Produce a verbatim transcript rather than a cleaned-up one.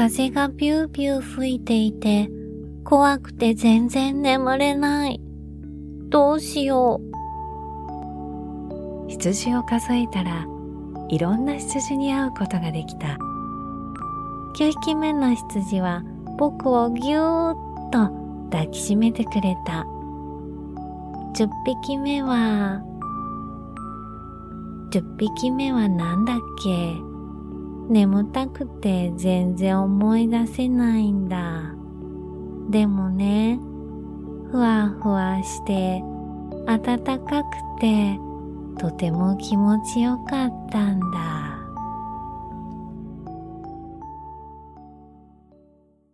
風がビュービュー吹いていて、怖くて全然眠れない。どうしよう。 羊を数えたら、いろんな羊に会うことができた。 きゅうひきめの羊は僕をぎゅーっと抱きしめてくれた。じゅっぴきめは、じゅっぴきめはなんだっけ？眠たくて全然思い出せないんだ。でもね、ふわふわして暖かくてとても気持ちよかったんだ。